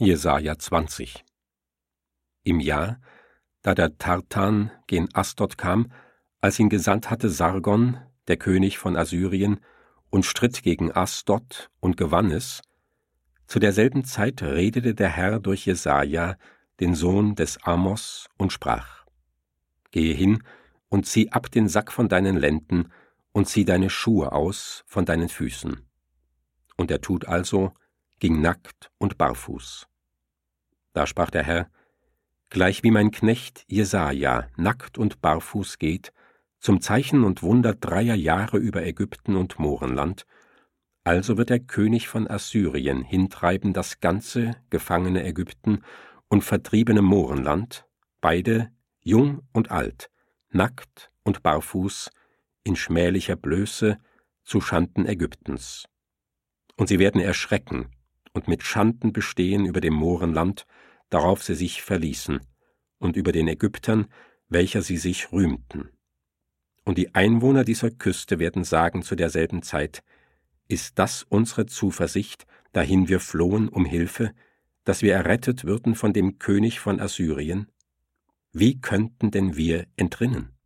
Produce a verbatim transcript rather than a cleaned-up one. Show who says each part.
Speaker 1: Jesaja zwanzig. Im Jahr, da der Tartan gen Asdod kam, als ihn gesandt hatte Sargon, der König von Assyrien, und stritt gegen Asdod und gewann es, zu derselben Zeit redete der Herr durch Jesaja, den Sohn des Amos, und sprach: Gehe hin und zieh ab den Sack von deinen Lenden und zieh deine Schuhe aus von deinen Füßen. Und er tut also, ging nackt und barfuß. Da sprach der Herr: Gleichwie mein Knecht Jesaja nackt und barfuß geht, zum Zeichen und Wunder dreier Jahre über Ägypten und Morenland, also wird der König von Assyrien hintreiben das ganze gefangene Ägypten und vertriebene Morenland, beide jung und alt, nackt und barfuß, in schmählicher Blöße, zu Schanden Ägyptens. Und sie werden erschrecken und mit Schanden bestehen über dem Morenland, darauf sie sich verließen, und über den Ägyptern, welcher sie sich rühmten. Und die Einwohner dieser Küste werden sagen zu derselben Zeit: Ist das unsere Zuversicht, dahin wir flohen um Hilfe, dass wir errettet würden von dem König von Assyrien? Wie könnten denn wir entrinnen?